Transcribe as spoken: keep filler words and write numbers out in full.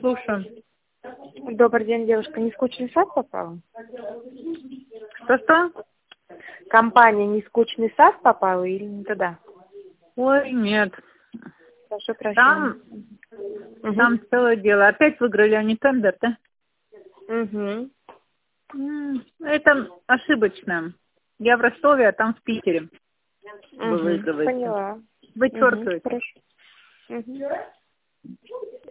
слушаю. Добрый день, девушка. Нескучный сад попала? Что-что? Компания Нескучный сад попала или не туда? Ой, нет. Прошу прощения. Там, угу. Там целое дело. Опять выиграли они тендер, да? Угу. Это ошибочно. Я в Ростове, а там в Питере. Угу. Поняла. Вычеркивайте. Угу. Хорошо. Угу.